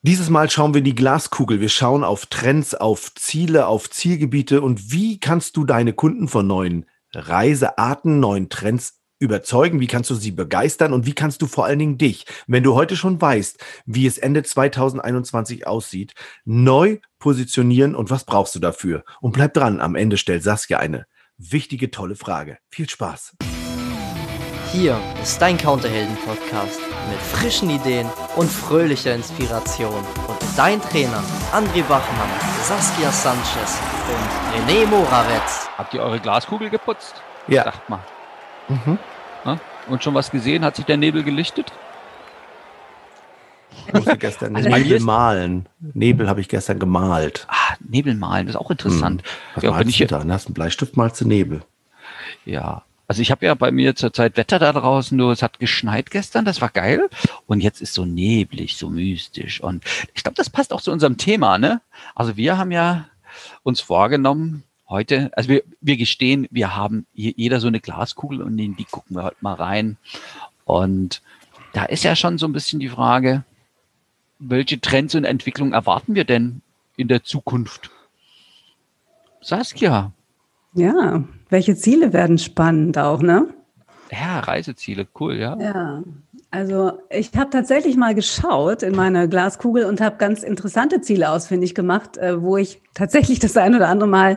Dieses Mal schauen wir in die Glaskugel. Wir schauen auf Trends, auf Ziele, auf Zielgebiete und wie kannst du deine Kunden von neuen Reisearten, neuen Trends überzeugen? Wie kannst du sie begeistern und wie kannst du vor allen Dingen dich, wenn du heute schon weißt, wie es Ende 2021 aussieht, neu positionieren und was brauchst du dafür? Und bleib dran, am Ende stellt Saskia eine wichtige, tolle Frage. Viel Spaß! Hier ist dein Counterhelden-Podcast mit frischen Ideen und fröhlicher Inspiration. Und dein Trainer André Bachmann, Saskia Sanchez und René Morawetz. Habt ihr eure Glaskugel geputzt? Ja. Sagt mal. Ja? Und schon was gesehen? Hat sich der Nebel gelichtet? Ich musste gestern Nebel malen. Nebel habe ich gestern gemalt. Nebel malen, das ist auch interessant. Was malst du da? Hast du einen Bleistift, malst du Nebel? Ja. Also ich habe ja bei mir zurzeit Wetter da draußen, nur es hat geschneit gestern, das war geil. Und jetzt ist so neblig, so mystisch. Und ich glaube, das passt auch zu unserem Thema, ne? Also wir haben ja uns vorgenommen, heute, also wir gestehen, wir haben jeder so eine Glaskugel und in die gucken wir heute mal rein. Und da ist ja schon so ein bisschen die Frage, welche Trends und Entwicklungen erwarten wir denn in der Zukunft? Saskia. Ja, welche Ziele werden spannend auch, ne? Ja, Reiseziele, cool, ja. Ja, also ich habe tatsächlich mal geschaut in meine Glaskugel und habe ganz interessante Ziele ausfindig gemacht, wo ich tatsächlich das eine Tatsache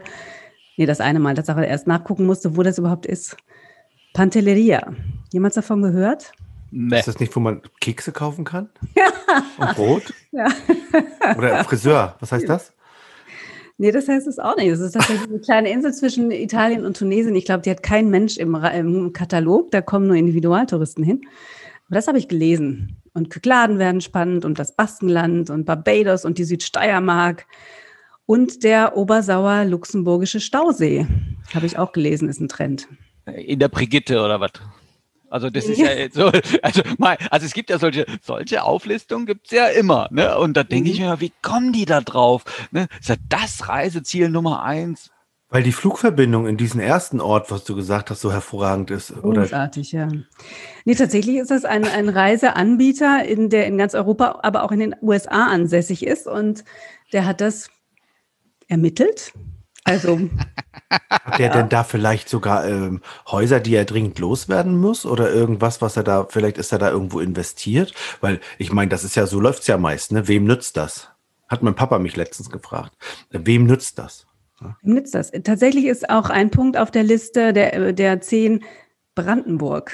erst nachgucken musste, wo das überhaupt ist. Pantelleria. Jemals davon gehört? Nee. Ist das nicht, wo man Kekse kaufen kann? Ja. Und Brot? Ja. Oder Friseur, was heißt das? Nee, das heißt es auch nicht. Das ist tatsächlich eine kleine Insel zwischen Italien und Tunesien. Ich glaube, die hat kein Mensch im Katalog. Da kommen nur Individualtouristen hin. Aber das habe ich gelesen. Und Kykladen werden spannend und das Baskenland und Barbados und die Südsteiermark und der Obersauer-Luxemburgische Stausee. Habe ich auch gelesen, ist ein Trend. In der Brigitte oder was? Also das ist ja jetzt so, also es gibt ja solche Auflistungen gibt's ja immer, ne? Und da denke ich mir, wie kommen die da drauf? Ne? Ist ja das Reiseziel Nummer 1. Weil die Flugverbindung in diesen ersten Ort, was du gesagt hast, so hervorragend ist. Großartig, ja. Nee, tatsächlich ist das ein Reiseanbieter, der in ganz Europa, aber auch in den USA ansässig ist. Und der hat das ermittelt. Also hat der denn da vielleicht sogar Häuser, die er dringend loswerden muss oder irgendwas, was er da, vielleicht ist er da irgendwo investiert? Weil ich meine, das ist ja, so läuft's ja meist, ne? Wem nützt das? Hat mein Papa mich letztens gefragt. Wem nützt das? Wem nützt das? Tatsächlich ist auch ein Punkt auf der Liste der 10 Brandenburg.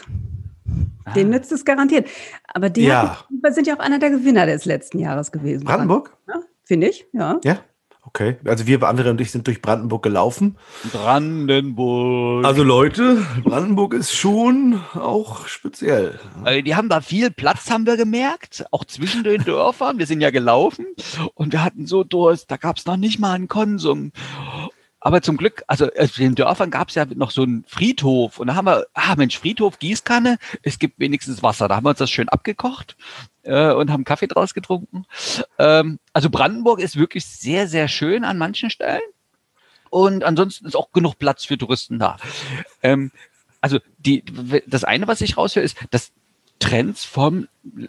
Den nützt es garantiert. Aber die sind ja auch einer der Gewinner des letzten Jahres gewesen. Brandenburg? Ja, finde ich, ja. Ja. Okay, also wir, André und ich, sind durch Brandenburg gelaufen. Brandenburg. Also Leute, Brandenburg ist schon auch speziell. Also die haben da viel Platz, haben wir gemerkt, auch zwischen den Dörfern. Wir sind ja gelaufen und wir hatten so Durst, da gab es noch nicht mal einen Konsum. Aber zum Glück, also in den Dörfern gab es ja noch so einen Friedhof und da haben wir, Mensch, Friedhof, Gießkanne, es gibt wenigstens Wasser. Da haben wir uns das schön abgekocht und haben Kaffee draus getrunken. Also Brandenburg ist wirklich sehr, sehr schön an manchen Stellen und ansonsten ist auch genug Platz für Touristen da. Also das eine, was ich raushöre, ist, dass Trends von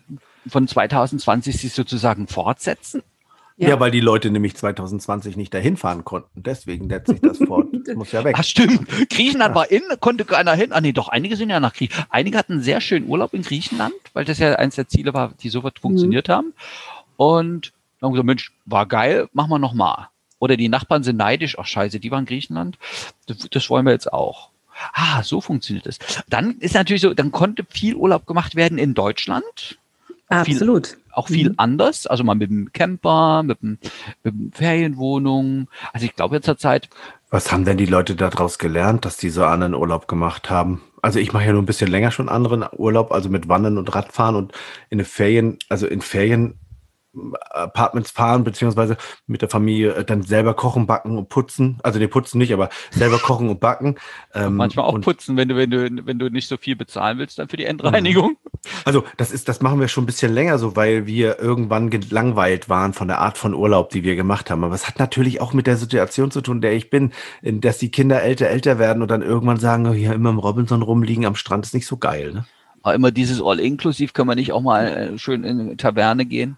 2020 sich sozusagen fortsetzen. Ja, weil die Leute nämlich 2020 nicht dahin fahren konnten. Deswegen setzt sich das fort. Das muss ja weg. Ach stimmt. Griechenland war konnte keiner hin. Nee, doch, einige sind ja nach Griechenland. Einige hatten einen sehr schönen Urlaub in Griechenland, weil das ja eins der Ziele war, die sofort funktioniert haben. Und dann haben wir gesagt, Mensch, war geil, machen wir nochmal. Oder die Nachbarn sind neidisch. Ach scheiße, die waren in Griechenland. Das wollen wir jetzt auch. So funktioniert es. Dann ist natürlich so, dann konnte viel Urlaub gemacht werden in Deutschland. Absolut. Auch viel anders, also mal mit dem Camper, mit dem Ferienwohnung. Also ich glaube jetzt zur Zeit. Was haben denn die Leute daraus gelernt, dass die so anderen Urlaub gemacht haben? Also ich mache ja nur ein bisschen länger schon anderen Urlaub, also mit Wandern und Radfahren und in Ferien Apartments fahren, beziehungsweise mit der Familie dann selber kochen, backen und putzen. Also die putzen nicht, aber selber kochen und backen. Manchmal auch putzen, wenn du nicht so viel bezahlen willst, dann für die Endreinigung. Also das machen wir schon ein bisschen länger so, weil wir irgendwann gelangweilt waren von der Art von Urlaub, die wir gemacht haben. Aber es hat natürlich auch mit der Situation zu tun, in der ich bin, dass die Kinder älter werden und dann irgendwann sagen, hier immer im Robinson rumliegen am Strand ist nicht so geil, ne? Aber immer dieses All-Inklusiv, können wir nicht auch mal schön in eine Taverne gehen?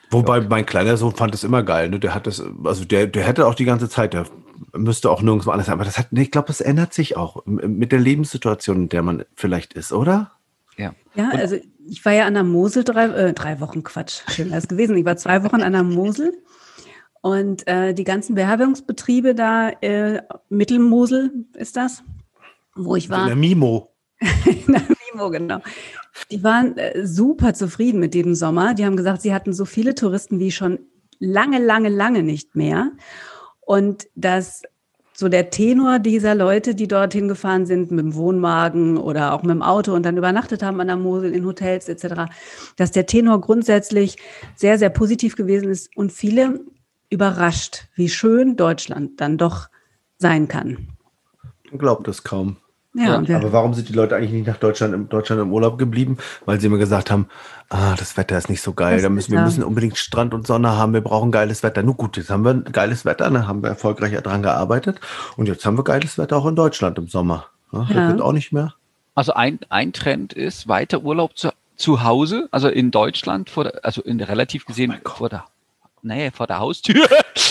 Wobei mein kleiner Sohn fand es immer geil, ne? Der hat das, also der hätte auch die ganze Zeit, der müsste auch nirgendwo anders sein. Aber das hat, nee, ich glaube, das ändert sich auch mit der Lebenssituation, in der man vielleicht ist, oder? Ja. Ja, also ich war ja an der Mosel 3 Wochen, Quatsch, schön wäre es gewesen. Ich war 2 Wochen an der Mosel und die ganzen Beherbergungsbetriebe da, Mittelmosel ist das, wo ich war. In der Mimo. In der Mimo, genau. Die waren super zufrieden mit dem Sommer. Die haben gesagt, sie hatten so viele Touristen wie schon lange, lange, lange nicht mehr. Und dass so der Tenor dieser Leute, die dorthin gefahren sind mit dem Wohnwagen oder auch mit dem Auto und dann übernachtet haben an der Mosel in Hotels etc., dass der Tenor grundsätzlich sehr, sehr positiv gewesen ist und viele überrascht, wie schön Deutschland dann doch sein kann. Man glaubt es kaum. Ja, Aber warum sind die Leute eigentlich nicht nach Deutschland im Urlaub geblieben? Weil sie immer gesagt haben, das Wetter ist nicht so geil, wir müssen unbedingt Strand und Sonne haben, wir brauchen geiles Wetter. Nun gut, jetzt haben wir geiles Wetter, dann haben wir erfolgreich daran gearbeitet und jetzt haben wir geiles Wetter auch in Deutschland im Sommer. Das wird auch nicht mehr. Also ein Trend ist weiter Urlaub zu Hause, also in Deutschland, relativ gesehen vor der Haustür.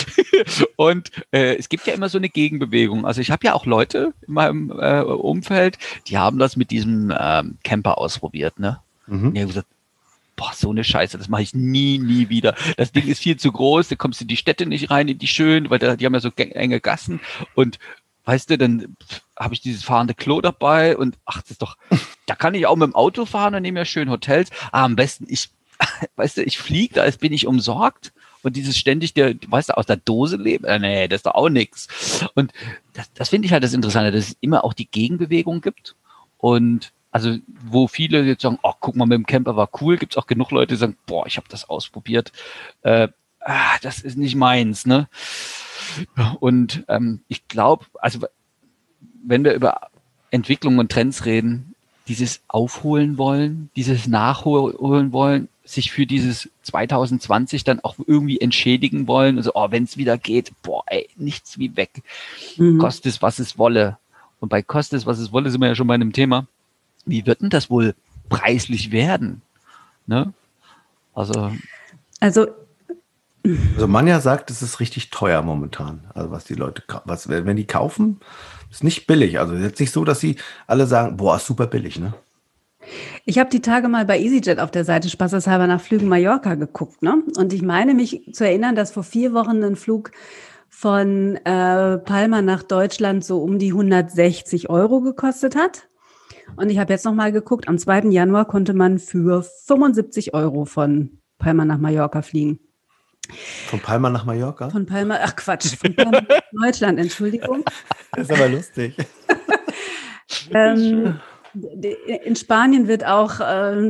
Und es gibt ja immer so eine Gegenbewegung. Also ich habe ja auch Leute in meinem Umfeld, die haben das mit diesem Camper ausprobiert, ne? Und die haben gesagt, boah, so eine Scheiße, das mache ich nie wieder. Das Ding ist viel zu groß, da kommst du in die Städte nicht rein, in die schönen, weil die haben ja so enge Gassen und weißt du, dann habe ich dieses fahrende Klo dabei und das ist doch, da kann ich auch mit dem Auto fahren und nehme ja schön Hotels. Am besten, ich fliege, da bin ich umsorgt. Und dieses ständig, aus der Dose leben, nee, das ist doch auch nichts. Und das finde ich halt das Interessante, dass es immer auch die Gegenbewegung gibt. Und also, wo viele jetzt sagen, guck mal, mit dem Camper war cool, gibt es auch genug Leute, die sagen, boah, ich habe das ausprobiert. Das ist nicht meins, ne? Und ich glaube, also, wenn wir über Entwicklung und Trends reden, dieses Aufholen wollen, dieses Nachholen wollen, sich für dieses 2020 dann auch irgendwie entschädigen wollen. Also, wenn es wieder geht, nichts wie weg. Koste es, was es wolle. Und bei koste es, was es wolle, sind wir ja schon bei einem Thema. Wie wird denn das wohl preislich werden? Ne? Also Manja sagt, es ist richtig teuer momentan. Also was die Leute, wenn die kaufen, ist nicht billig. Also jetzt nicht so, dass sie alle sagen, boah, ist super billig, ne? Ich habe die Tage mal bei EasyJet auf der Seite spaßeshalber nach Flügen Mallorca geguckt, ne? Und ich meine mich zu erinnern, dass vor 4 Wochen ein Flug von Palma nach Deutschland so um die 160 € gekostet hat. Und ich habe jetzt noch mal geguckt, am 2. Januar konnte man für 75 € von Palma nach Mallorca fliegen. Von Palma nach Mallorca? Von Palma nach Deutschland, Entschuldigung. Das ist aber lustig. In Spanien wird auch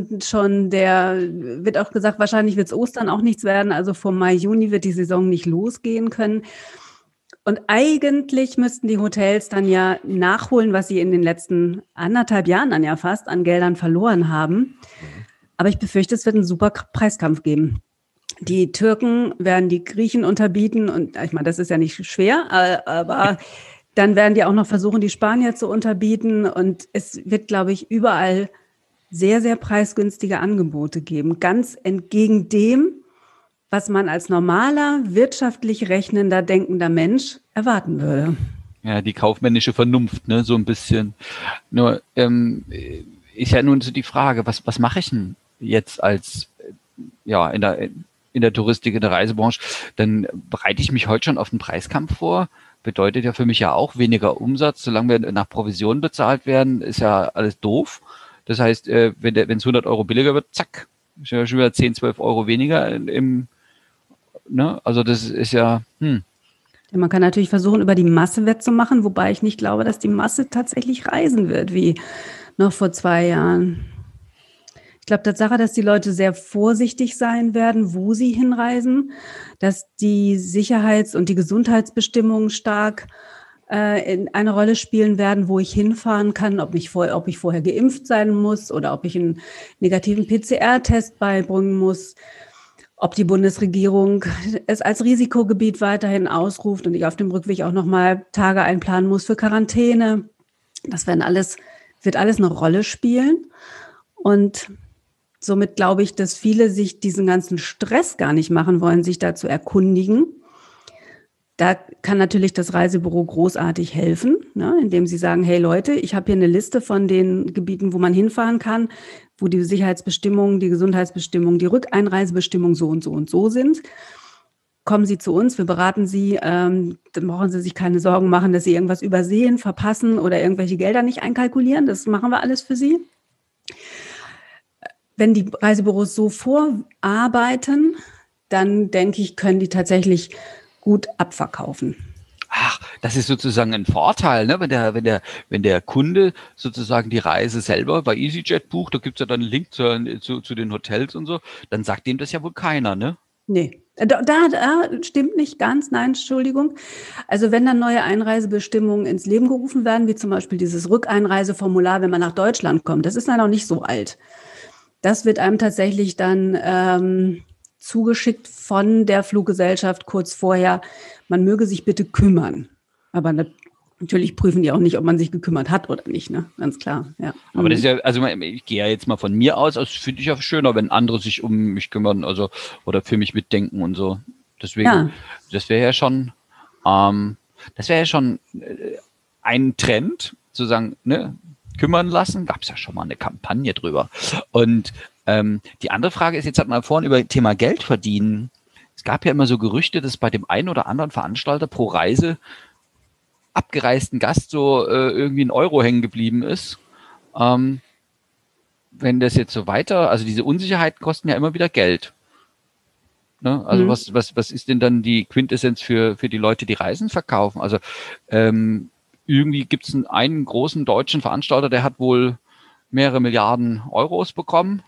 wird auch gesagt, wahrscheinlich wird es Ostern auch nichts werden. Also vor Mai, Juni wird die Saison nicht losgehen können. Und eigentlich müssten die Hotels dann ja nachholen, was sie in den letzten 1,5 Jahren dann ja fast an Geldern verloren haben. Aber ich befürchte, es wird einen super Preiskampf geben. Die Türken werden die Griechen unterbieten und ich meine, das ist ja nicht schwer, aber dann werden die auch noch versuchen, die Spanier zu unterbieten und es wird, glaube ich, überall sehr, sehr preisgünstige Angebote geben. Ganz entgegen dem, was man als normaler, wirtschaftlich rechnender, denkender Mensch erwarten würde. Ja, die kaufmännische Vernunft, ne, so ein bisschen. Nur ist ja nun so die Frage, was mache ich denn jetzt als in der Touristik, in der Reisebranche? Dann bereite ich mich heute schon auf den Preiskampf vor. Bedeutet ja für mich ja auch weniger Umsatz. Solange wir nach Provision bezahlt werden, ist ja alles doof. Das heißt, wenn es 100 € billiger wird, zack, ist ja schon wieder 10, 12 € weniger ne? Also das ist ja, Man kann natürlich versuchen, über die Masse wettzumachen, wobei ich nicht glaube, dass die Masse tatsächlich reisen wird, wie noch vor 2 Jahren. Ich glaube, Tatsache, dass die Leute sehr vorsichtig sein werden, wo sie hinreisen, dass die Sicherheits- und die Gesundheitsbestimmungen stark eine Rolle spielen werden, wo ich hinfahren kann, ob ich vorher geimpft sein muss oder ob ich einen negativen PCR-Test beibringen muss, ob die Bundesregierung es als Risikogebiet weiterhin ausruft und ich auf dem Rückweg auch nochmal Tage einplanen muss für Quarantäne. Das wird alles eine Rolle spielen. Und Somit glaube ich, dass viele sich diesen ganzen Stress gar nicht machen wollen, sich da zu erkundigen. Da kann natürlich das Reisebüro großartig helfen, ne, indem sie sagen, hey Leute, ich habe hier eine Liste von den Gebieten, wo man hinfahren kann, wo die Sicherheitsbestimmungen, die Gesundheitsbestimmungen, die Rückeinreisebestimmungen so und so und so sind. Kommen Sie zu uns, wir beraten Sie, dann brauchen Sie sich keine Sorgen machen, dass Sie irgendwas übersehen, verpassen oder irgendwelche Gelder nicht einkalkulieren. Das machen wir alles für Sie. Wenn die Reisebüros so vorarbeiten, dann denke ich, können die tatsächlich gut abverkaufen. Ach, das ist sozusagen ein Vorteil, ne? Wenn der Kunde sozusagen die Reise selber bei EasyJet bucht, da gibt's ja dann einen Link zu den Hotels und so, dann sagt dem das ja wohl keiner, ne? Nee, da stimmt nicht ganz, nein, Entschuldigung. Also wenn dann neue Einreisebestimmungen ins Leben gerufen werden, wie zum Beispiel dieses Rückeinreiseformular, wenn man nach Deutschland kommt, das ist ja noch nicht so alt. Das wird einem tatsächlich dann zugeschickt von der Fluggesellschaft kurz vorher, man möge sich bitte kümmern. Aber natürlich prüfen die auch nicht, ob man sich gekümmert hat oder nicht, ne? Ganz klar, ja. Aber das ist ja, also ich gehe ja jetzt mal von mir aus, das finde ich ja schöner, wenn andere sich um mich kümmern, also oder für mich mitdenken und so. Deswegen, das wäre ja schon ein Trend, zu sagen, ne, kümmern lassen. Gab es ja schon mal eine Kampagne drüber. Und die andere Frage ist, jetzt hat man vorhin über Thema Geld verdienen. Es gab ja immer so Gerüchte, dass bei dem einen oder anderen Veranstalter pro Reise abgereisten Gast so irgendwie ein Euro hängen geblieben ist. Wenn das jetzt so weiter, also diese Unsicherheiten kosten ja immer wieder Geld. Ne? Also was ist denn dann die Quintessenz für die Leute, die Reisen verkaufen? Also irgendwie gibt es einen großen deutschen Veranstalter, der hat wohl mehrere Milliarden Euros bekommen.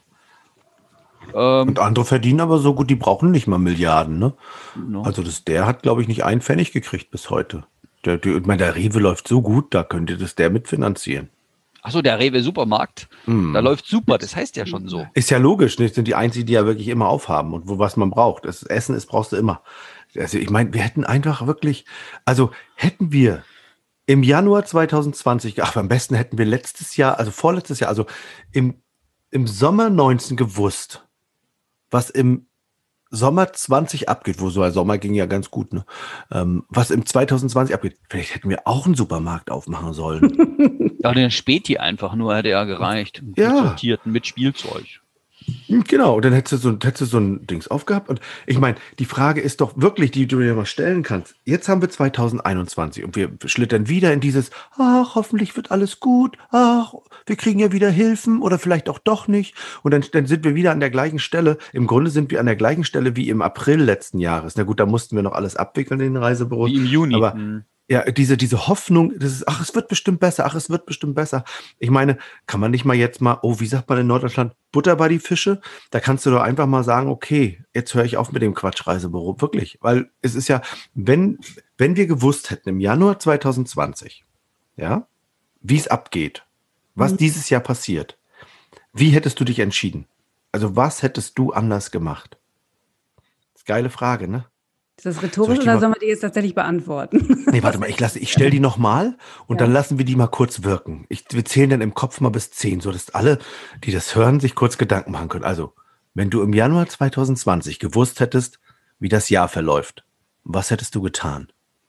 Und andere verdienen aber so gut, die brauchen nicht mal Milliarden, ne? No. Also der hat, glaube ich, nicht einen Pfennig gekriegt bis heute. Ich meine, der Rewe läuft so gut, da könnte das der mitfinanzieren. Achso, der Rewe Supermarkt, da läuft super, das heißt ja schon so. Ist ja logisch, nicht? Sind die einzigen, die ja wirklich immer aufhaben und was man braucht. Das Essen brauchst du immer. Also ich meine, wir hätten einfach wirklich, also hätten wir im Januar 2020, am besten hätten wir vorletztes Jahr, also im Sommer 19 gewusst, was im Sommer 20 abgeht, wo so ein Sommer ging ja ganz gut, ne? Was im 2020 abgeht, vielleicht hätten wir auch einen Supermarkt aufmachen sollen. Ja, den Späti einfach nur hätte ja gereicht. Ja. Sortierten mit Spielzeug. Genau, und dann hättest du so ein Dings aufgehabt. Und ich meine, die Frage ist doch wirklich, die du dir mal stellen kannst. Jetzt haben wir 2021 und wir schlittern wieder in dieses, ach, hoffentlich wird alles gut, ach, wir kriegen ja wieder Hilfen oder vielleicht auch doch nicht. Und dann sind wir wieder an der gleichen Stelle. Im Grunde sind wir an der gleichen Stelle wie im April letzten Jahres. Na gut, da mussten wir noch alles abwickeln in den Reisebüros. Wie im Juni. Aber ja, diese Hoffnung, das ist, ach, es wird bestimmt besser, ach, es wird bestimmt besser. Ich meine, kann man nicht mal jetzt mal, wie sagt man in Norddeutschland, Butter bei die Fische? Da kannst du doch einfach mal sagen, okay, jetzt höre ich auf mit dem Quatschreisebüro. Wirklich, weil es ist ja, wenn wir gewusst hätten im Januar 2020, ja, wie es abgeht, was dieses Jahr passiert, wie hättest du dich entschieden? Also was hättest du anders gemacht? Das ist eine geile Frage, ne? Ist das rhetorisch oder sollen wir die jetzt tatsächlich beantworten? Nee, warte mal, ich stelle die nochmal und dann lassen wir die mal kurz wirken. Wir zählen dann im Kopf mal bis 10, sodass alle, die das hören, sich kurz Gedanken machen können. Also, wenn du im Januar 2020 gewusst hättest, wie das Jahr verläuft, was hättest du getan?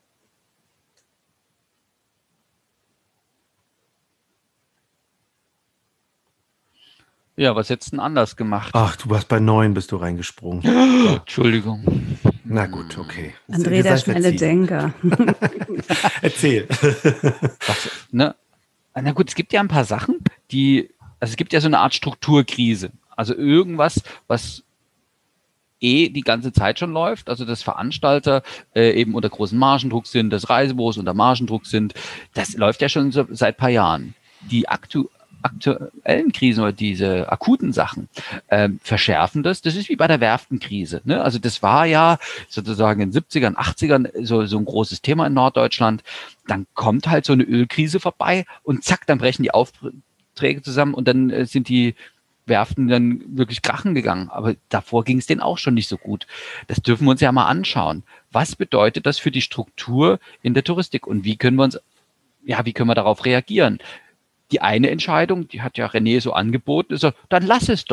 Ja, was hättest du denn anders gemacht? Ach, du warst bei 9, bist du reingesprungen. Entschuldigung. Na gut, okay. André, der schnelle Denker. Erzähl. Na gut, es gibt ja ein paar Sachen, es gibt ja so eine Art Strukturkrise. Also irgendwas, was die ganze Zeit schon läuft, also dass Veranstalter eben unter großen Margendruck sind, dass Reisebüros unter Margendruck sind, das läuft ja schon seit ein paar Jahren. Die aktuellen Krisen oder diese akuten Sachen verschärfen das. Das ist wie bei der Werftenkrise. Ne? Also das war ja sozusagen in den 70ern, 80ern so ein großes Thema in Norddeutschland. Dann kommt halt so eine Ölkrise vorbei und zack, dann brechen die Aufträge zusammen und dann sind die Werften dann wirklich krachen gegangen. Aber davor ging es denen auch schon nicht so gut. Das dürfen wir uns ja mal anschauen. Was bedeutet das für die Struktur in der Touristik und wie können wir darauf reagieren? Die eine Entscheidung, die hat ja René so angeboten, ist so, dann lass es doch.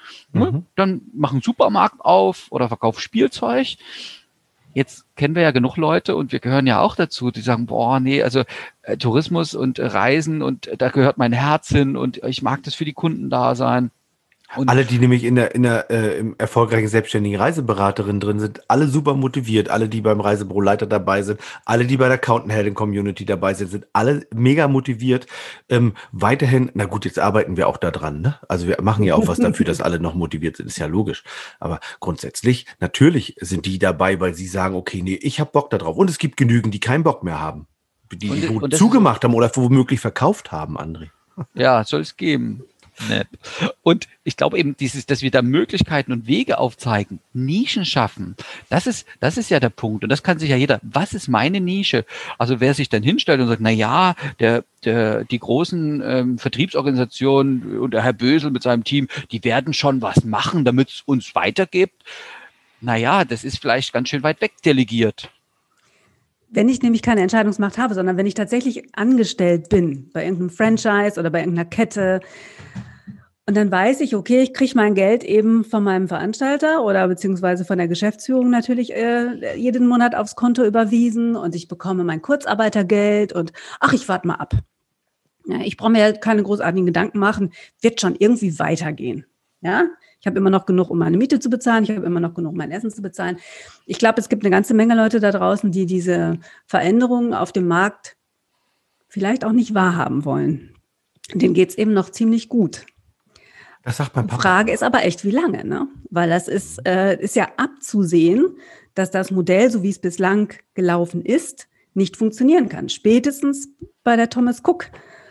Ne? Dann mach einen Supermarkt auf oder verkauf Spielzeug. Jetzt kennen wir ja genug Leute und wir gehören ja auch dazu, die sagen, boah, nee, also Tourismus und Reisen und da gehört mein Herz hin und ich mag das für die Kunden da sein. Und alle, die nämlich in der im erfolgreichen selbstständigen Reiseberaterin drin sind, alle super motiviert, alle, die beim Reisebüroleiter dabei sind, alle, die bei der Accountant-Helden-Community dabei sind alle mega motiviert. Weiterhin, na gut, jetzt arbeiten wir auch da dran, ne? Also wir machen ja auch was dafür, dass alle noch motiviert sind, ist ja logisch. Aber grundsätzlich, natürlich sind die dabei, weil sie sagen, okay, nee, ich habe Bock da drauf. Und es gibt genügend, die keinen Bock mehr haben. Die zugemacht haben oder womöglich verkauft haben, André. Ja, soll es geben. Nett. Und ich glaube eben, dass wir da Möglichkeiten und Wege aufzeigen, Nischen schaffen, das ist ja der Punkt. Und das kann sich ja jeder, was ist meine Nische? Also wer sich dann hinstellt und sagt, na ja, die großen Vertriebsorganisationen und der Herr Bösel mit seinem Team, die werden schon was machen, damit es uns weitergibt. Naja, das ist vielleicht ganz schön weit weg delegiert. Wenn ich nämlich keine Entscheidungsmacht habe, sondern wenn ich tatsächlich angestellt bin, bei irgendeinem Franchise oder bei irgendeiner Kette, und dann weiß ich, okay, ich kriege mein Geld eben von meinem Veranstalter oder beziehungsweise von der Geschäftsführung natürlich jeden Monat aufs Konto überwiesen und ich bekomme mein Kurzarbeitergeld und ach, ich warte mal ab. Ja, ich brauche mir ja keine großartigen Gedanken machen, wird schon irgendwie weitergehen. Ja, ich habe immer noch genug, um meine Miete zu bezahlen. Ich habe immer noch genug, mein Essen zu bezahlen. Ich glaube, es gibt eine ganze Menge Leute da draußen, die diese Veränderungen auf dem Markt vielleicht auch nicht wahrhaben wollen. Denen geht es eben noch ziemlich gut. Das sagt mein Papa. Die Frage ist aber echt, wie lange, ne? Weil das ist ja abzusehen, dass das Modell, so wie es bislang gelaufen ist, nicht funktionieren kann. Spätestens bei der Thomas Cook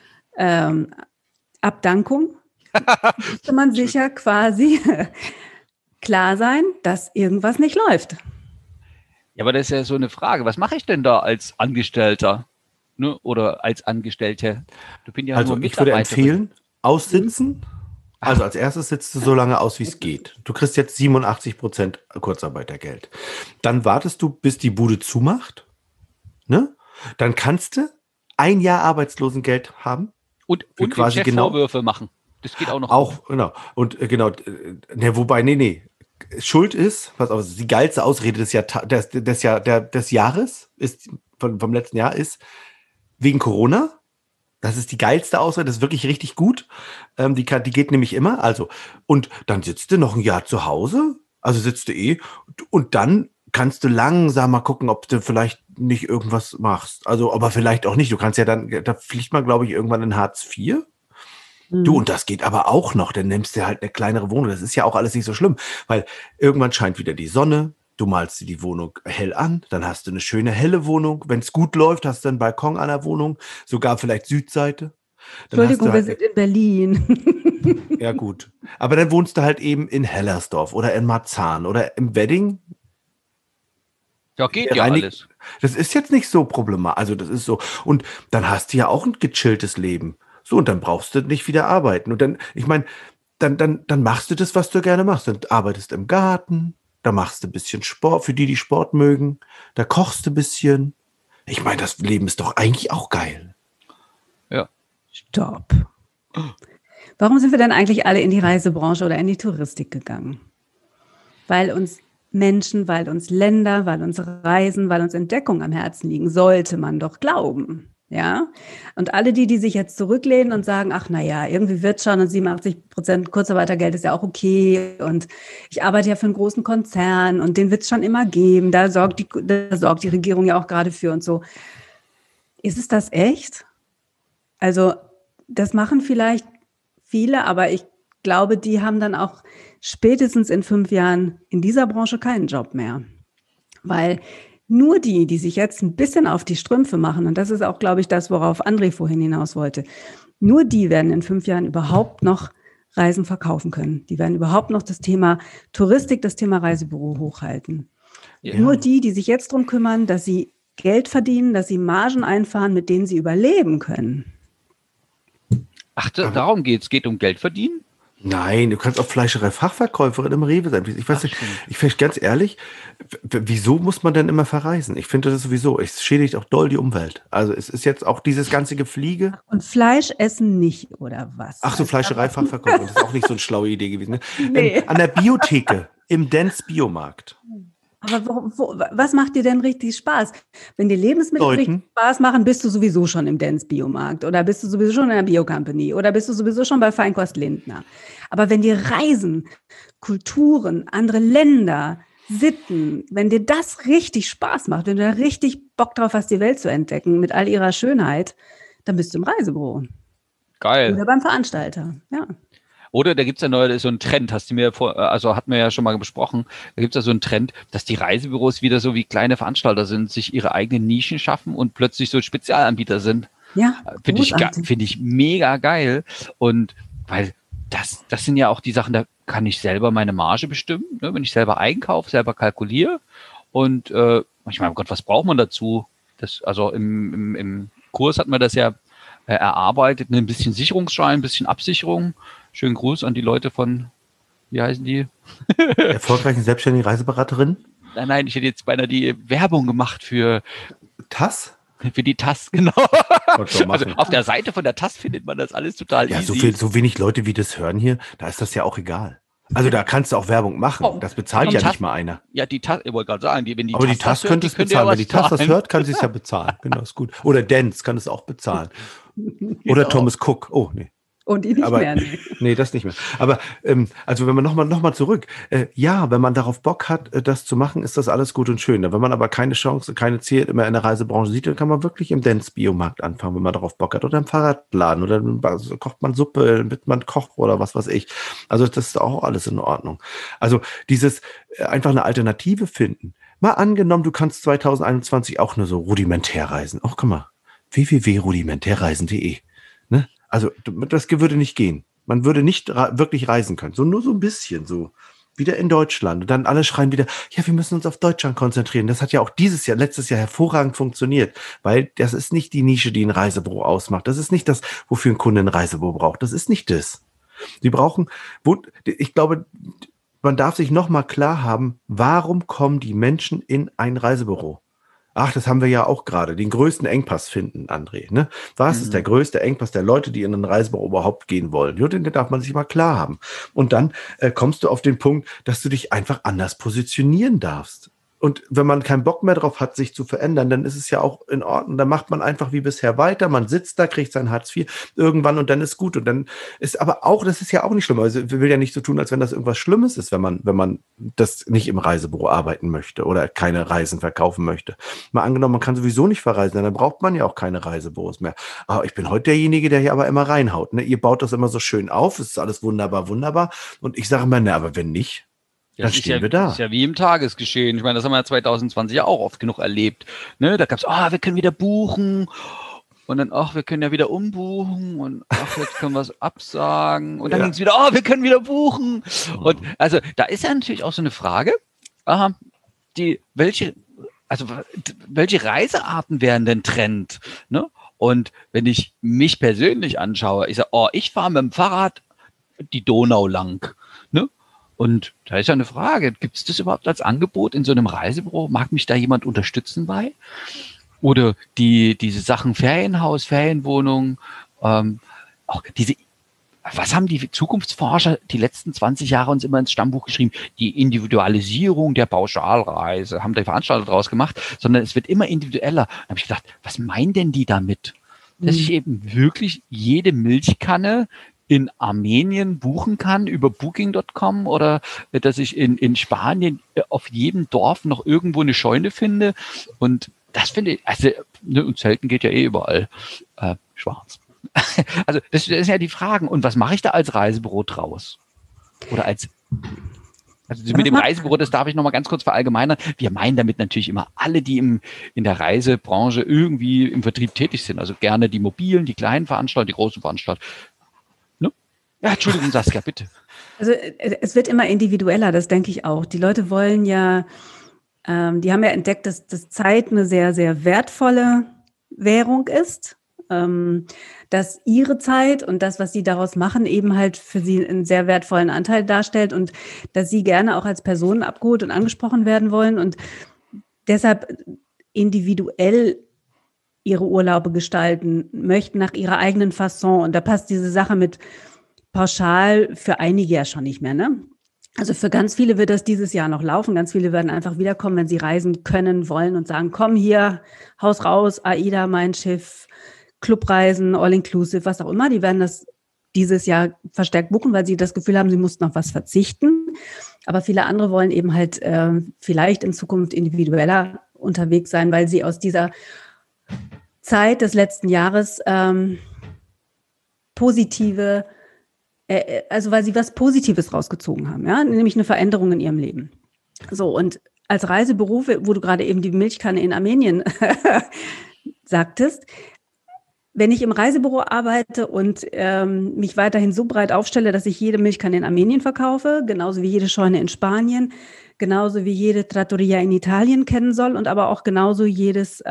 Abdankung müsste man sicher quasi klar sein, dass irgendwas nicht läuft. Ja, aber das ist ja so eine Frage. Was mache ich denn da als Angestellter? Ne? Oder als Angestellte? Du bin ja also nur ich würde Mitarbeiterin. empfehlen, aussitzen. Also als erstes sitzt du so lange aus, wie es geht. Du kriegst jetzt 87% Kurzarbeitergeld. Dann wartest du, bis die Bude zumacht. Ne? Dann kannst du 1 Jahr Arbeitslosengeld haben. Und quasi dem Chef Vorwürfe machen. Das geht auch noch. Auch, genau. Und genau, ne, wobei, nee. Schuld ist, pass auf, die geilste Ausrede des Jahres ist, vom letzten Jahr ist, wegen Corona. Das ist die geilste Ausrede, das ist wirklich richtig gut. Die geht nämlich immer. Also, und dann sitzt du noch 1 Jahr zu Hause, also sitzt du und dann kannst du langsam mal gucken, ob du vielleicht nicht irgendwas machst. Also, aber vielleicht auch nicht. Du kannst ja dann, da fliegt man, glaube ich, irgendwann in Hartz IV. Du, und das geht aber auch noch, dann nimmst du halt eine kleinere Wohnung. Das ist ja auch alles nicht so schlimm, weil irgendwann scheint wieder die Sonne, du malst dir die Wohnung hell an, dann hast du eine schöne helle Wohnung. Wenn es gut läuft, hast du einen Balkon an der Wohnung, sogar vielleicht Südseite. Dann Entschuldigung, wir sind in Berlin. Ja gut, aber dann wohnst du halt eben in Hellersdorf oder in Marzahn oder im Wedding. Ja, geht ja alles. Das ist jetzt nicht so problematisch, also das ist so. Und dann hast du ja auch ein gechilltes Leben. So, und dann brauchst du nicht wieder arbeiten. Und dann, ich meine, dann machst du das, was du gerne machst. Dann arbeitest im Garten, da machst du ein bisschen Sport, für die Sport mögen, da kochst du ein bisschen. Ich meine, das Leben ist doch eigentlich auch geil. Ja. Stopp. Warum sind wir denn eigentlich alle in die Reisebranche oder in die Touristik gegangen? Weil uns Menschen, weil uns Länder, weil uns Reisen, weil uns Entdeckungen am Herzen liegen, sollte man doch glauben. Ja, und alle die sich jetzt zurücklehnen und sagen, ach naja, irgendwie wird schon und 87% Kurzarbeitergeld ist ja auch okay und ich arbeite ja für einen großen Konzern und den wird es schon immer geben, da sorgt die Regierung ja auch gerade für und so. Ist es das echt? Also das machen vielleicht viele, aber ich glaube, die haben dann auch spätestens in 5 Jahren in dieser Branche keinen Job mehr, weil nur die sich jetzt ein bisschen auf die Strümpfe machen, und das ist auch, glaube ich, das, worauf André vorhin hinaus wollte, nur die werden in 5 Jahren überhaupt noch Reisen verkaufen können. Die werden überhaupt noch das Thema Touristik, das Thema Reisebüro hochhalten. Ja. Nur die sich jetzt darum kümmern, dass sie Geld verdienen, dass sie Margen einfahren, mit denen sie überleben können. Ach, darum geht's. Es geht um Geld verdienen? Nein, du kannst auch Fleischerei-Fachverkäuferin im Rewe sein. Ich weiß nicht, ich finde ganz ehrlich, wieso muss man denn immer verreisen? Ich finde das sowieso, es schädigt auch doll die Umwelt. Also es ist jetzt auch dieses ganze Gefliege. Und Fleisch essen nicht, oder was? Ach so, Fleischerei-Fachverkäuferin, das ist auch nicht so eine schlaue Idee gewesen. Ne? Nee. An der Biotheke, im Dents Biomarkt. Aber was macht dir denn richtig Spaß? Wenn dir Lebensmittel richtig Spaß machen, bist du sowieso schon im Dents Biomarkt oder bist du sowieso schon in der Biocompany oder bist du sowieso schon bei Feinkost Lindner. Aber wenn dir Reisen, Kulturen, andere Länder, Sitten, wenn dir das richtig Spaß macht, wenn du da richtig Bock drauf hast, die Welt zu entdecken mit all ihrer Schönheit, dann bist du im Reisebüro. Geil. Oder beim Veranstalter, ja. Oder da gibt es ja neu so einen Trend, hatten wir ja schon mal besprochen, da gibt es ja so einen Trend, dass die Reisebüros wieder so wie kleine Veranstalter sind, sich ihre eigenen Nischen schaffen und plötzlich so Spezialanbieter sind. Ja, Finde ich mega geil. Und weil das sind ja auch die Sachen, da kann ich selber meine Marge bestimmen, ne? Wenn ich selber einkaufe, selber kalkuliere. Und manchmal, oh Gott, was braucht man dazu? Also im Kurs hat man das ja erarbeitet, ein bisschen Sicherungsschein, ein bisschen Absicherung. Schönen Gruß an die Leute von, wie heißen die? Erfolgreichen selbstständigen Reiseberaterin? Nein, ich hätte jetzt beinahe die Werbung gemacht für TAS? Für die TAS, genau. Also auf der Seite von der TAS findet man das alles total easy. So wenig Leute, wie das hören hier, da ist das ja auch egal. Also da kannst du auch Werbung machen. Das bezahlt ja nicht mal einer. Ja, die TAS, ich wollte gerade sagen, wenn die aber die TAS könnte es bezahlen. Wenn die TAS das hört, kann sie es ja bezahlen. Genau, ist gut. Oder Dents kann es auch bezahlen. Oder Thomas Cook. Oh, nee. Und die nicht mehr. Nee, das nicht mehr. Aber also wenn man noch mal zurück, ja, wenn man darauf Bock hat, das zu machen, ist das alles gut und schön. Wenn man aber keine Chance, keine Ziel immer in der Reisebranche sieht, dann kann man wirklich im Dents Biomarkt anfangen, wenn man darauf Bock hat. Oder im Fahrradladen. Oder kocht man Suppe, mit man kocht oder was weiß ich. Also das ist auch alles in Ordnung. Also dieses einfach eine Alternative finden. Mal angenommen, du kannst 2021 auch nur so rudimentär reisen. Oh, guck mal. www.rudimentärreisen.de. Ne? Also das würde nicht gehen. Man würde nicht wirklich reisen können. So nur so ein bisschen so. Wieder in Deutschland. Und dann alle schreien wieder, ja, wir müssen uns auf Deutschland konzentrieren. Das hat ja auch letztes Jahr hervorragend funktioniert. Weil das ist nicht die Nische, die ein Reisebüro ausmacht. Das ist nicht das, wofür ein Kunde ein Reisebüro braucht. Das ist nicht das. Sie brauchen, ich glaube, man darf sich noch mal klar haben, warum kommen die Menschen in ein Reisebüro? Ach, das haben wir ja auch gerade, den größten Engpass finden, André. Ne? Was ist der größte Engpass der Leute, die in ein Reisebüro überhaupt gehen wollen? Ja, den darf man sich mal klar haben. Und dann kommst du auf den Punkt, dass du dich einfach anders positionieren darfst. Und wenn man keinen Bock mehr drauf hat, sich zu verändern, dann ist es ja auch in Ordnung. Dann macht man einfach wie bisher weiter. Man sitzt da, kriegt sein Hartz IV irgendwann und dann ist gut. Und dann ist aber auch, das ist ja auch nicht schlimm. Also wir will ja nicht so tun, als wenn das irgendwas Schlimmes ist, wenn man das nicht im Reisebüro arbeiten möchte oder keine Reisen verkaufen möchte. Mal angenommen, man kann sowieso nicht verreisen, dann braucht man ja auch keine Reisebüros mehr. Aber ich bin heute derjenige, der hier aber immer reinhaut. Ne? Ihr baut das immer so schön auf. Es ist alles wunderbar, wunderbar. Und ich sage immer, aber wenn nicht, dann stehen wir da. Das ist ja wie im Tagesgeschehen. Ich meine, das haben wir ja 2020 ja auch oft genug erlebt. Ne? Da gab es, wir können wieder buchen. Und dann, wir können ja wieder umbuchen. Und jetzt können wir es absagen. Und dann ging es wieder, wir können wieder buchen. Und also da ist ja natürlich auch so eine Frage, welche Reisearten wären denn Trend? Ne? Und wenn ich mich persönlich anschaue, ich sage, ich fahre mit dem Fahrrad die Donau lang. Ne? Und da ist ja eine Frage, gibt es das überhaupt als Angebot in so einem Reisebüro? Mag mich da jemand unterstützen bei? Oder diese Sachen Ferienhaus, Ferienwohnung, auch was haben die Zukunftsforscher die letzten 20 Jahre uns immer ins Stammbuch geschrieben? Die Individualisierung der Pauschalreise, haben die Veranstalter draus gemacht, sondern es wird immer individueller. Da habe ich gedacht, was meinen denn die damit? Dass ich eben wirklich jede Milchkanne in Armenien buchen kann über Booking.com oder dass ich in Spanien auf jedem Dorf noch irgendwo eine Scheune finde. Und das finde ich, also und Zelten geht ja überall schwarz. Also das sind ja die Fragen. Und was mache ich da als Reisebüro draus? Oder also mit dem Reisebüro, das darf ich noch mal ganz kurz verallgemeinern. Wir meinen damit natürlich immer alle, die in der Reisebranche irgendwie im Vertrieb tätig sind. Also gerne die mobilen, die kleinen Veranstalter, die großen Veranstalter. Ja, Entschuldigung, Saskia, bitte. Also es wird immer individueller, das denke ich auch. Die Leute wollen ja, die haben ja entdeckt, dass Zeit eine sehr, sehr wertvolle Währung ist. dass ihre Zeit und das, was sie daraus machen, eben halt für sie einen sehr wertvollen Anteil darstellt und dass sie gerne auch als Personen abgeholt und angesprochen werden wollen und deshalb individuell ihre Urlaube gestalten möchten nach ihrer eigenen Fasson. Und da passt diese Sache mit pauschal für einige ja schon nicht mehr, ne? Also für ganz viele wird das dieses Jahr noch laufen. Ganz viele werden einfach wiederkommen, wenn sie reisen können, wollen und sagen, komm hier, Haus raus, AIDA, mein Schiff, Clubreisen, All-Inclusive, was auch immer. Die werden das dieses Jahr verstärkt buchen, weil sie das Gefühl haben, sie mussten auf was verzichten. Aber viele andere wollen eben halt vielleicht in Zukunft individueller unterwegs sein, weil sie aus dieser Zeit des letzten Jahres weil sie was Positives rausgezogen haben, ja, nämlich eine Veränderung in ihrem Leben. So, und als Reisebüro, wo du gerade eben die Milchkanne in Armenien sagtest, wenn ich im Reisebüro arbeite und mich weiterhin so breit aufstelle, dass ich jede Milchkanne in Armenien verkaufe, genauso wie jede Scheune in Spanien, genauso wie jede Trattoria in Italien kennen soll und aber auch genauso jedes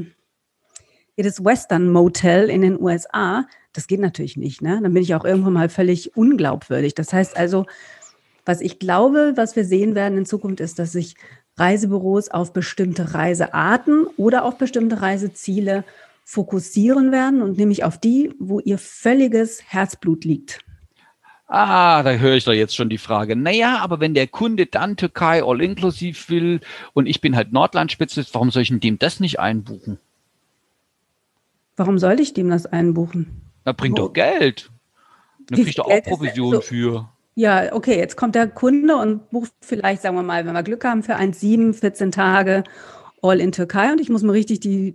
Western Motel in den USA, das geht natürlich nicht, ne? Dann bin ich auch irgendwann mal völlig unglaubwürdig. Das heißt also, was ich glaube, was wir sehen werden in Zukunft, ist, dass sich Reisebüros auf bestimmte Reisearten oder auf bestimmte Reiseziele fokussieren werden und nämlich auf die, wo ihr völliges Herzblut liegt. Da höre ich doch jetzt schon die Frage. Naja, aber wenn der Kunde dann Türkei all-inklusiv will und ich bin halt Nordland-Spezialist, warum soll ich dem das nicht einbuchen? Warum sollte ich dem das einbuchen? Na, bringt doch Geld. Dann kriegt doch auch Provision für. Ja, okay, jetzt kommt der Kunde und bucht vielleicht, sagen wir mal, wenn wir Glück haben, für 1,7, 14 Tage all in Türkei und ich muss mir richtig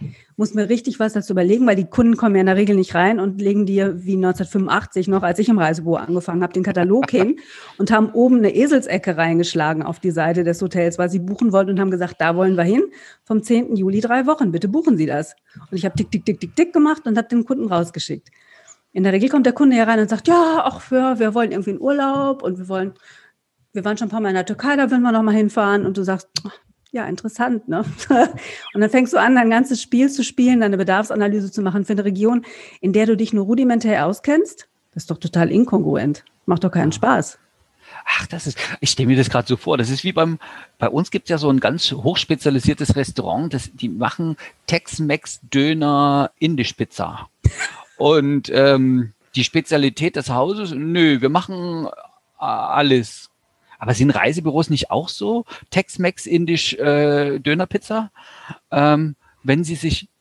was dazu überlegen, weil die Kunden kommen ja in der Regel nicht rein und legen dir wie 1985 noch, als ich im Reisebüro angefangen habe, den Katalog hin und haben oben eine Eselsecke reingeschlagen auf die Seite des Hotels, weil sie buchen wollten und haben gesagt, da wollen wir hin, vom 10. Juli 3 Wochen, bitte buchen Sie das. Und ich habe tick, tick, tick, tick, tick gemacht und habe den Kunden rausgeschickt. In der Regel kommt der Kunde herein und sagt, ja, ach, wir wollen irgendwie einen Urlaub und wir waren schon ein paar Mal in der Türkei, da wollen wir noch mal hinfahren und du sagst, ja, interessant, ne? Und dann fängst du an, dein ganzes Spiel zu spielen, deine Bedarfsanalyse zu machen für eine Region, in der du dich nur rudimentär auskennst. Das ist doch total inkongruent. Macht doch keinen Spaß. Ach, ich stelle mir das gerade so vor, das ist wie bei uns gibt es ja so ein ganz hochspezialisiertes Restaurant, die machen Tex-Mex Döner Indisch Pizza. Und die Spezialität des Hauses, nö, wir machen alles. Aber sind Reisebüros nicht auch so? Tex-Mex Indisch Dönerpizza? Wenn sie sich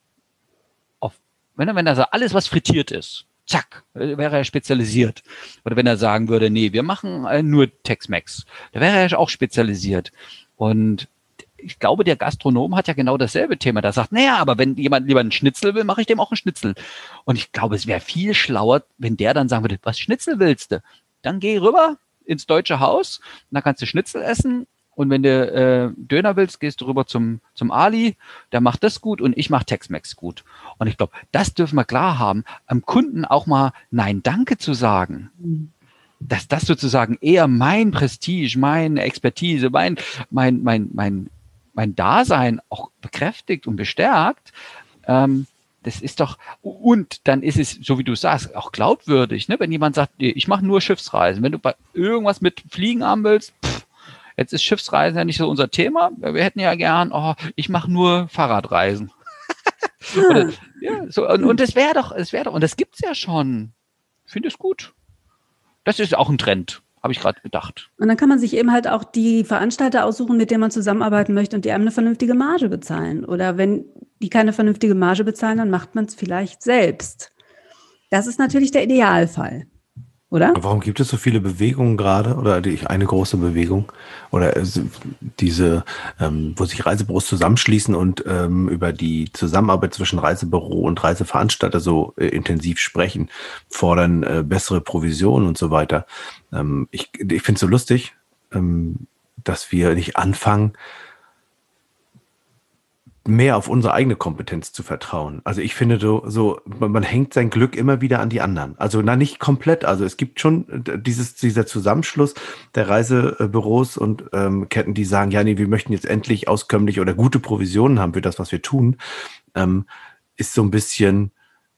wenn er sagt, alles, was frittiert ist, zack, wäre er spezialisiert. Oder wenn er sagen würde, nee, wir machen nur Tex-Mex, da wäre er auch spezialisiert. Und ich glaube, der Gastronom hat ja genau dasselbe Thema. Der sagt, naja, aber wenn jemand lieber einen Schnitzel will, mache ich dem auch einen Schnitzel. Und ich glaube, es wäre viel schlauer, wenn der dann sagen würde, was Schnitzel willst du? Dann geh rüber ins Deutsche Haus, dann kannst du Schnitzel essen und wenn du Döner willst, gehst du rüber zum Ali, der macht das gut und ich mache Tex-Mex gut. Und ich glaube, das dürfen wir klar haben, am Kunden auch mal Nein, danke zu sagen. Dass das sozusagen eher mein Prestige, meine Expertise, mein Dasein auch bekräftigt und bestärkt, das ist doch, und dann ist es, so wie du sagst, auch glaubwürdig, ne? Wenn jemand sagt, ich mache nur Schiffsreisen, wenn du bei irgendwas mit Fliegen haben willst, jetzt ist Schiffsreisen ja nicht so unser Thema, wir hätten ja gern, ich mache nur Fahrradreisen. Oder, ja, so, und das wäre doch, und das gibt's ja schon. Ich finde es gut. Das ist auch ein Trend, habe ich gerade gedacht. Und dann kann man sich eben halt auch die Veranstalter aussuchen, mit denen man zusammenarbeiten möchte und die einem eine vernünftige Marge bezahlen. Oder wenn die keine vernünftige Marge bezahlen, dann macht man es vielleicht selbst. Das ist natürlich der Idealfall, oder? Warum gibt es so viele Bewegungen gerade oder eine große Bewegung oder diese, wo sich Reisebüros zusammenschließen und über die Zusammenarbeit zwischen Reisebüro und Reiseveranstalter so intensiv sprechen, fordern bessere Provisionen und so weiter. Ich finde es so lustig, dass wir nicht anfangen, mehr auf unsere eigene Kompetenz zu vertrauen. Also ich finde man hängt sein Glück immer wieder an die anderen. Also nicht komplett. Also es gibt schon dieser Zusammenschluss der Reisebüros und Ketten, die sagen, ja, nee, wir möchten jetzt endlich auskömmlich oder gute Provisionen haben für das, was wir tun, ist so ein bisschen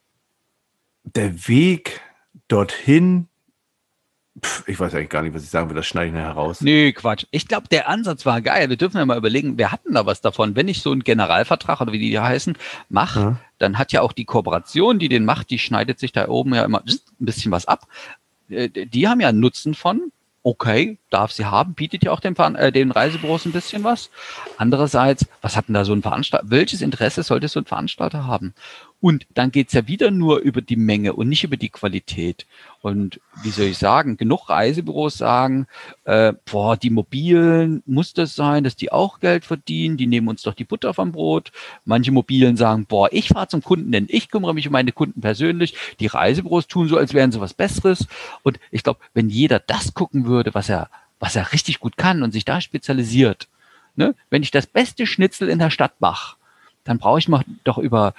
der Weg dorthin, ich weiß eigentlich gar nicht, was ich sagen will, das schneide ich nachher raus. Nee, Quatsch. Ich glaube, der Ansatz war geil. Wir dürfen ja mal überlegen, wer hat denn da was davon? Wenn ich so einen Generalvertrag oder wie die heißen, mache, dann hat ja auch die Kooperation, die den macht, die schneidet sich da oben ja immer ein bisschen was ab. Die haben ja einen Nutzen von, okay, darf sie haben, bietet ja auch den Reisebüros ein bisschen was. Andererseits, was hat denn da so ein Veranstalter, welches Interesse sollte so ein Veranstalter haben? Und dann geht's ja wieder nur über die Menge und nicht über die Qualität. Und wie soll ich sagen, genug Reisebüros sagen, die Mobilen muss das sein, dass die auch Geld verdienen, die nehmen uns doch die Butter vom Brot. Manche Mobilen sagen, ich fahre zum Kunden, denn ich kümmere mich um meine Kunden persönlich. Die Reisebüros tun so, als wären sie was Besseres. Und ich glaube, wenn jeder das gucken würde, was er richtig gut kann und sich da spezialisiert, ne? Wenn ich das beste Schnitzel in der Stadt mache, dann brauche ich mir doch über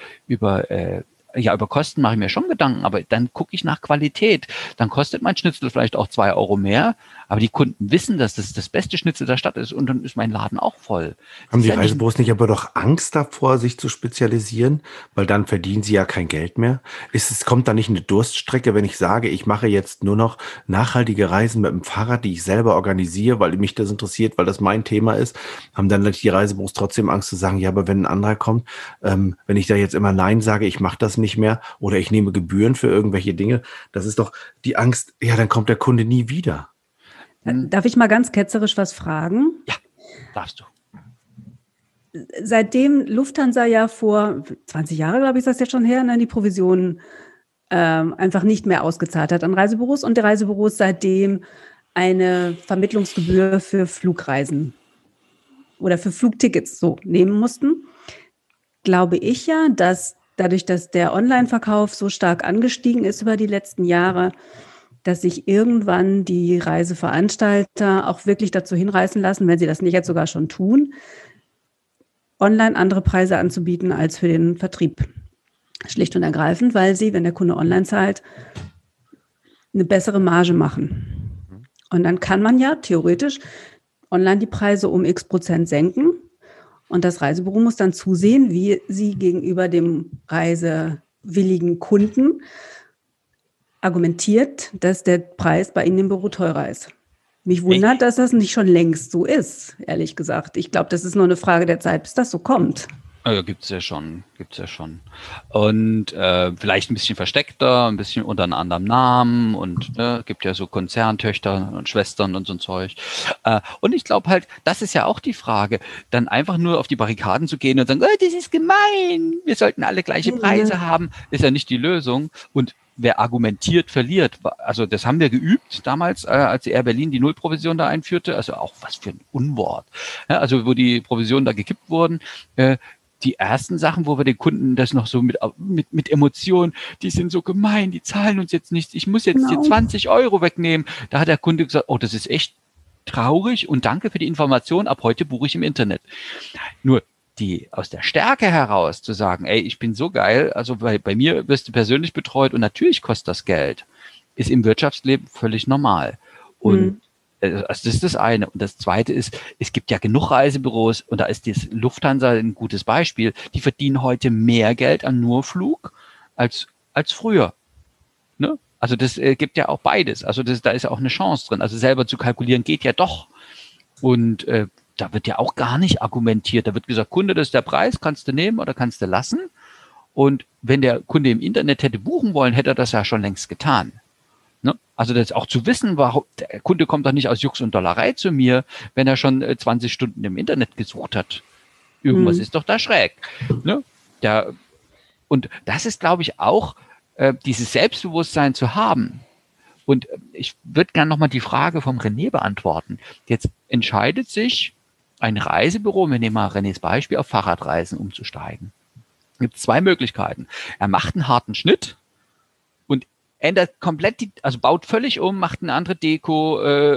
Kosten mache ich mir schon Gedanken, aber dann gucke ich nach Qualität. Dann kostet mein Schnitzel vielleicht auch 2 Euro mehr, aber die Kunden wissen, dass das das beste Schnitzel der Stadt ist und dann ist mein Laden auch voll. Haben die Reisebüros nicht aber doch Angst davor, sich zu spezialisieren? Weil dann verdienen sie ja kein Geld mehr. Kommt da nicht eine Durststrecke, wenn ich sage, ich mache jetzt nur noch nachhaltige Reisen mit dem Fahrrad, die ich selber organisiere, weil mich das interessiert, weil das mein Thema ist? Haben dann die Reisebüros trotzdem Angst zu sagen, ja, aber wenn ein anderer kommt, wenn ich da jetzt immer Nein sage, ich mache das nicht mehr oder ich nehme Gebühren für irgendwelche Dinge, das ist doch die Angst, ja, dann kommt der Kunde nie wieder. Darf ich mal ganz ketzerisch was fragen? Ja, darfst du. Seitdem Lufthansa ja vor 20 Jahren, glaube ich, ist das jetzt schon her, die Provisionen einfach nicht mehr ausgezahlt hat an Reisebüros und die Reisebüros seitdem eine Vermittlungsgebühr für Flugreisen oder für Flugtickets so nehmen mussten, glaube ich ja, dass dadurch, dass der Online-Verkauf so stark angestiegen ist über die letzten Jahre, dass sich irgendwann die Reiseveranstalter auch wirklich dazu hinreißen lassen, wenn sie das nicht jetzt sogar schon tun, online andere Preise anzubieten als für den Vertrieb. Schlicht und ergreifend, weil sie, wenn der Kunde online zahlt, eine bessere Marge machen. Und dann kann man ja theoretisch online die Preise um x% senken. Und das Reisebüro muss dann zusehen, wie sie gegenüber dem reisewilligen Kunden argumentiert, dass der Preis bei Ihnen im Büro teurer ist. Mich wundert, dass das nicht schon längst so ist, ehrlich gesagt. Ich glaube, das ist nur eine Frage der Zeit, bis das so kommt. Ja, gibt's ja schon. Und vielleicht ein bisschen versteckter, ein bisschen unter einem anderen Namen und gibt ja so Konzerntöchter und Schwestern und so ein Zeug. Und ich glaube halt, das ist ja auch die Frage, dann einfach nur auf die Barrikaden zu gehen und sagen, das ist gemein, wir sollten alle gleiche Preise haben, ist ja nicht die Lösung. Und wer argumentiert, verliert. Also das haben wir geübt damals, als die Air Berlin die Nullprovision da einführte. Also auch was für ein Unwort. Ja, also wo die Provisionen da gekippt wurden. Die ersten Sachen, wo wir den Kunden das noch so mit Emotionen, die sind so gemein, die zahlen uns jetzt nichts. Ich muss jetzt hier 20 Euro wegnehmen. Da hat der Kunde gesagt, das ist echt traurig und danke für die Information. Ab heute buche ich im Internet. Nur aus der Stärke heraus zu sagen, ich bin so geil, also bei mir wirst du persönlich betreut und natürlich kostet das Geld, ist im Wirtschaftsleben völlig normal. Und also das ist das eine. Und das zweite ist, es gibt ja genug Reisebüros und da ist das Lufthansa ein gutes Beispiel. Die verdienen heute mehr Geld an Nurflug als früher. Ne? Also das gibt ja auch beides. Also da ist ja auch eine Chance drin. Also selber zu kalkulieren geht ja doch. Und da wird ja auch gar nicht argumentiert. Da wird gesagt, Kunde, das ist der Preis, kannst du nehmen oder kannst du lassen. Und wenn der Kunde im Internet hätte buchen wollen, hätte er das ja schon längst getan. Ne? Also das auch zu wissen, warum der Kunde kommt doch nicht aus Jux und Dollerei zu mir, wenn er schon 20 Stunden im Internet gesucht hat. Irgendwas ist doch da schräg. Ne? Und das ist, glaube ich, auch dieses Selbstbewusstsein zu haben. Und ich würde gerne nochmal die Frage vom René beantworten. Jetzt entscheidet sich ein Reisebüro, wir nehmen mal Renés Beispiel, auf Fahrradreisen umzusteigen. Es gibt 2 Möglichkeiten. Er macht einen harten Schnitt und ändert komplett also baut völlig um, macht eine andere Deko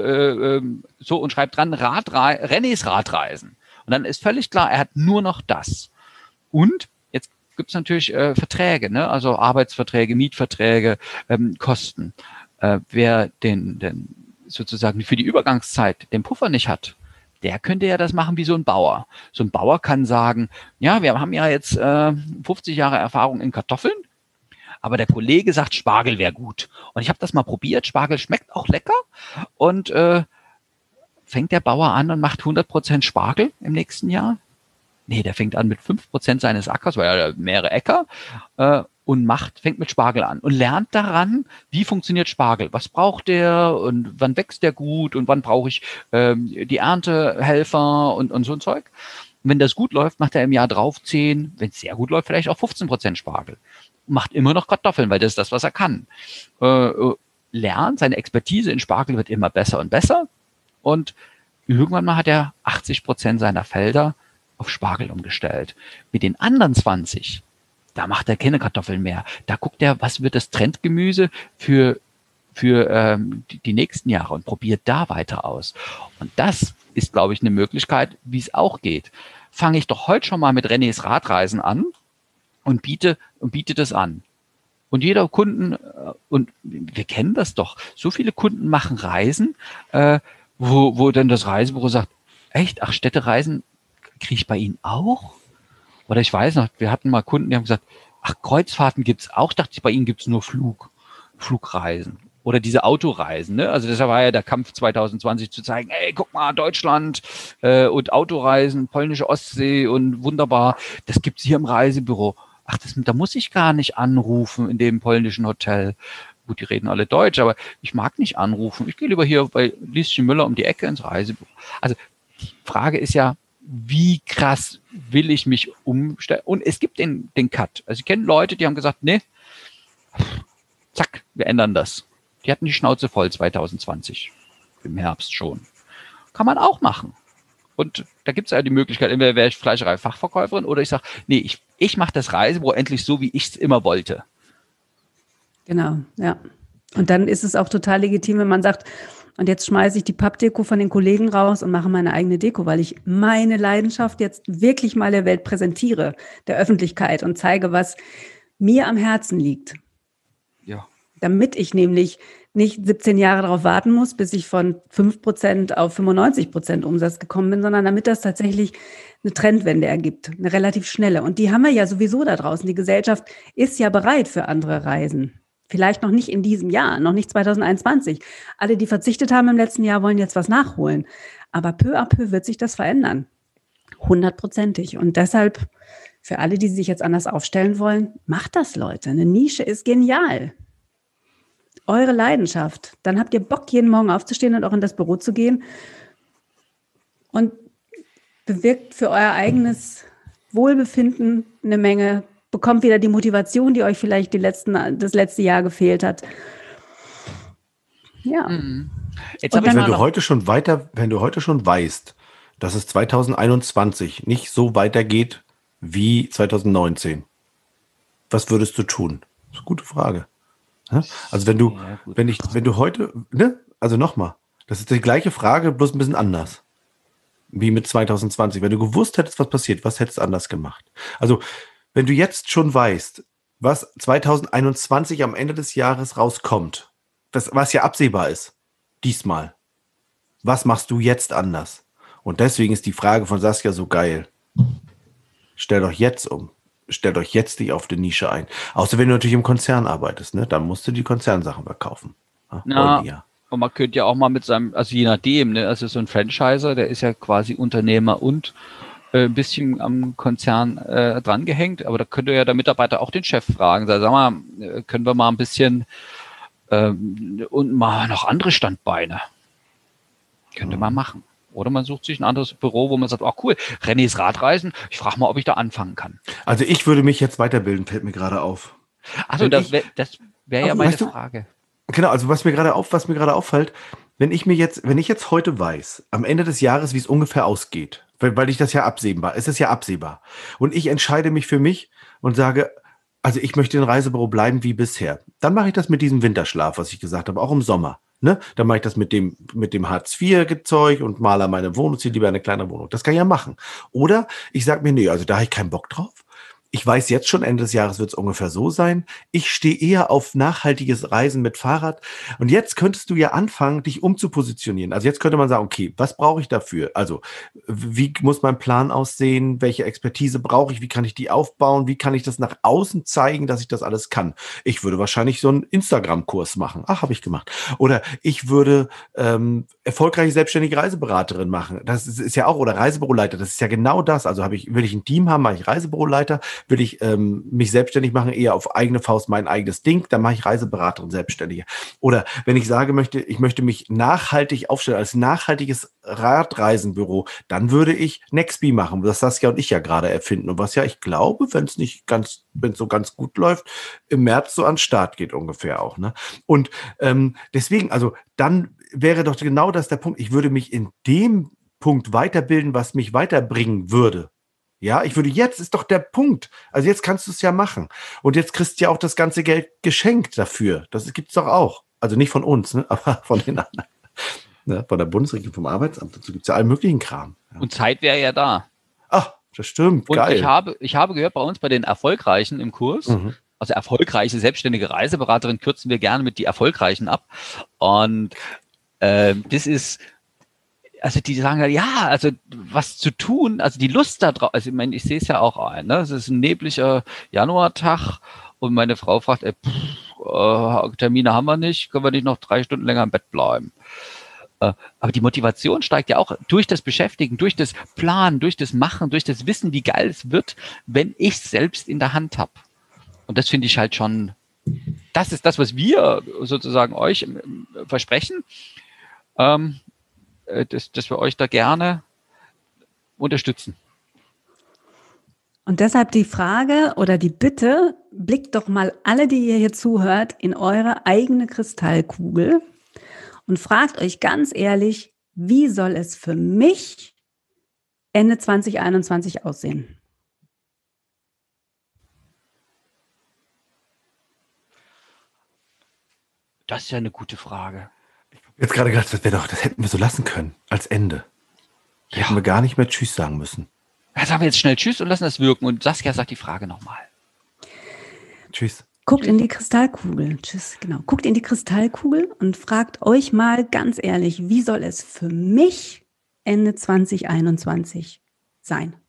so und schreibt dran Renés Radreisen. Und dann ist völlig klar, er hat nur noch das. Und jetzt gibt es natürlich Verträge, ne? Also Arbeitsverträge, Mietverträge, Kosten. Wer den sozusagen für die Übergangszeit den Puffer nicht hat, der könnte ja das machen wie so ein Bauer. So ein Bauer kann sagen, ja, wir haben ja jetzt 50 Jahre Erfahrung in Kartoffeln, Aber der Kollege sagt, Spargel wäre gut. Und ich habe das mal probiert. Spargel schmeckt auch lecker. Und fängt der Bauer an und macht 100% Spargel im nächsten Jahr? Nee, der fängt an mit 5% seines Ackers, weil er mehrere Äcker, und fängt mit Spargel an und lernt daran, wie funktioniert Spargel, was braucht der und wann wächst der gut und wann brauche ich die Erntehelfer und so ein Zeug. Und wenn das gut läuft, macht er im Jahr drauf 10, wenn es sehr gut läuft, vielleicht auch 15% Spargel. Macht immer noch Kartoffeln, weil das ist das, was er kann. Lernt, seine Expertise in Spargel wird immer besser und besser und irgendwann mal hat er 80% seiner Felder auf Spargel umgestellt. Mit den anderen 20, da macht er keine Kartoffeln mehr. Da guckt er, was wird das Trendgemüse für die nächsten Jahre und probiert da weiter aus. Und das ist, glaube ich, eine Möglichkeit, wie es auch geht. Fange ich doch heute schon mal mit Renés Radreisen an und biete das an. Und jeder Kunden, und wir kennen das doch, so viele Kunden machen Reisen, wo dann das Reisebüro sagt, echt, ach, Städtereisen kriege ich bei Ihnen auch? Oder ich weiß noch, wir hatten mal Kunden, die haben gesagt, ach, Kreuzfahrten gibt's auch. Dachte ich, bei Ihnen gibt's nur Flugreisen. Oder diese Autoreisen, ne? Also das war ja der Kampf 2020 zu zeigen, ey, guck mal, Deutschland und Autoreisen, polnische Ostsee und wunderbar, das gibt's hier im Reisebüro. Ach, da muss ich gar nicht anrufen in dem polnischen Hotel. Gut, die reden alle Deutsch, aber ich mag nicht anrufen. Ich gehe lieber hier bei Lieschen Müller um die Ecke ins Reisebüro. Also die Frage ist ja, wie krass will ich mich umstellen? Und es gibt den Cut. Also ich kenne Leute, die haben gesagt, nee, zack, wir ändern das. Die hatten die Schnauze voll 2020, im Herbst schon. Kann man auch machen. Und da gibt es ja die Möglichkeit, entweder wäre ich Fleischerei-Fachverkäuferin oder ich sage, nee, ich mache das Reisebüro endlich so, wie ich es immer wollte. Genau, ja. Und dann ist es auch total legitim, wenn man sagt, und jetzt schmeiße ich die Pappdeko von den Kollegen raus und mache meine eigene Deko, weil ich meine Leidenschaft jetzt wirklich mal der Welt präsentiere, der Öffentlichkeit und zeige, was mir am Herzen liegt. Ja. Damit ich nämlich nicht 17 Jahre darauf warten muss, bis ich von 5% auf 95% Umsatz gekommen bin, sondern damit das tatsächlich eine Trendwende ergibt, eine relativ schnelle. Und die haben wir ja sowieso da draußen. Die Gesellschaft ist ja bereit für andere Reisen. Vielleicht noch nicht in diesem Jahr, noch nicht 2021. Alle, die verzichtet haben im letzten Jahr, wollen jetzt was nachholen. Aber peu à peu wird sich das verändern. 100%ig. Und deshalb, für alle, die sich jetzt anders aufstellen wollen, macht das, Leute. Eine Nische ist genial. Eure Leidenschaft. Dann habt ihr Bock, jeden Morgen aufzustehen und auch in das Büro zu gehen und bewirkt für euer eigenes Wohlbefinden eine Menge, bekommt wieder die Motivation, die euch vielleicht das letzte Jahr gefehlt hat. Ja. Jetzt wenn du heute schon weißt, dass es 2021 nicht so weitergeht wie 2019, was würdest du tun? Das ist eine gute Frage. Also wenn du heute, ne? Also nochmal, das ist die gleiche Frage, bloß ein bisschen anders. Wie mit 2020. Wenn du gewusst hättest, was passiert, was hättest du anders gemacht? Also wenn du jetzt schon weißt, was 2021 am Ende des Jahres rauskommt, was ja absehbar ist, diesmal, was machst du jetzt anders? Und deswegen ist die Frage von Saskia so geil. Stell doch jetzt um. Stellt euch jetzt nicht auf die Nische ein. Außer wenn du natürlich im Konzern arbeitest, ne? Dann musst du die Konzernsachen verkaufen. Ja, und man könnte ja auch mal mit seinem, also je nachdem, ne? Also so ein Franchiser, der ist ja quasi Unternehmer und ein bisschen am Konzern drangehängt, aber da könnte ja der Mitarbeiter auch den Chef fragen. Sag mal, können wir mal ein bisschen und mal noch andere Standbeine. Könnte man machen. Oder man sucht sich ein anderes Büro, wo man sagt, oh cool, Renés Radreisen, ich frage mal, ob ich da anfangen kann. Also ich würde mich jetzt weiterbilden, fällt mir gerade auf. Also das wäre ja meine Frage. Genau, also was mir gerade auffällt, wenn ich jetzt heute weiß, am Ende des Jahres, wie es ungefähr ausgeht, weil es ist ja absehbar. Und ich entscheide mich für mich und sage, also ich möchte im Reisebüro bleiben wie bisher. Dann mache ich das mit diesem Winterschlaf, was ich gesagt habe, auch im Sommer. Ne? Dann mache ich das mit dem Hartz-IV-Zeug und male meine Wohnung, ziehe lieber eine kleine Wohnung. Das kann ich ja machen. Oder ich sage mir, nee, also da habe ich keinen Bock drauf. Ich weiß jetzt schon, Ende des Jahres wird es ungefähr so sein. Ich stehe eher auf nachhaltiges Reisen mit Fahrrad. Und jetzt könntest du ja anfangen, dich umzupositionieren. Also jetzt könnte man sagen, okay, was brauche ich dafür? Also wie muss mein Plan aussehen? Welche Expertise brauche ich? Wie kann ich die aufbauen? Wie kann ich das nach außen zeigen, dass ich das alles kann? Ich würde wahrscheinlich so einen Instagram-Kurs machen. Ach, habe ich gemacht. Oder ich würde erfolgreiche selbstständige Reiseberaterin machen. Das ist ja auch, oder Reisebüroleiter, das ist ja genau das. Also will ich ein Team haben, mache ich Reisebüroleiter. Will ich mich selbstständig machen, eher auf eigene Faust mein eigenes Ding, dann mache ich Reiseberaterin Selbstständige. Oder wenn ich sage, ich möchte mich nachhaltig aufstellen als nachhaltiges Radreisenbüro, dann würde ich Nextbee machen, das Saskia und ich ja gerade erfinden und was ja, ich glaube, wenn es so ganz gut läuft, im März so an den Start geht ungefähr auch. Ne? Und deswegen, also dann wäre doch genau das der Punkt, ich würde mich in dem Punkt weiterbilden, was mich weiterbringen würde. Ja, jetzt ist doch der Punkt. Also jetzt kannst du es ja machen. Und jetzt kriegst du ja auch das ganze Geld geschenkt dafür. Das gibt's doch auch. Also nicht von uns, ne? Aber von den anderen. Ne? Von der Bundesregierung, vom Arbeitsamt. Dazu gibt's ja allen möglichen Kram. Ja. Und Zeit wäre ja da. Ach, das stimmt. Und geil. Ich habe gehört, bei uns bei den Erfolgreichen im Kurs, also erfolgreiche selbstständige Reiseberaterin kürzen wir gerne mit die Erfolgreichen ab. Und das ist... Also die sagen ja, also was zu tun, also die Lust da drauf, also ich meine, ich sehe es ja auch ein, ne? Es ist ein nebliger Januartag und meine Frau fragt, Termine haben wir nicht, können wir nicht noch 3 Stunden länger im Bett bleiben? Aber die Motivation steigt ja auch durch das Beschäftigen, durch das Planen, durch das Machen, durch das Wissen, wie geil es wird, wenn ich es selbst in der Hand habe. Und das finde ich halt schon, das ist das, was wir sozusagen euch versprechen. Dass wir euch da gerne unterstützen. Und deshalb die Frage oder die Bitte, blickt doch mal alle, die ihr hier zuhört, in eure eigene Kristallkugel und fragt euch ganz ehrlich, wie soll es für mich Ende 2021 aussehen? Das ist ja eine gute Frage. Jetzt gerade gedacht, das hätten wir so lassen können, als Ende. Da hätten wir gar nicht mehr Tschüss sagen müssen. Ja, sagen wir jetzt schnell Tschüss und lassen das wirken. Und Saskia sagt die Frage nochmal. Tschüss. Guckt in die Kristallkugel. Tschüss, genau. Guckt in die Kristallkugel und fragt euch mal ganz ehrlich, wie soll es für mich Ende 2021 sein?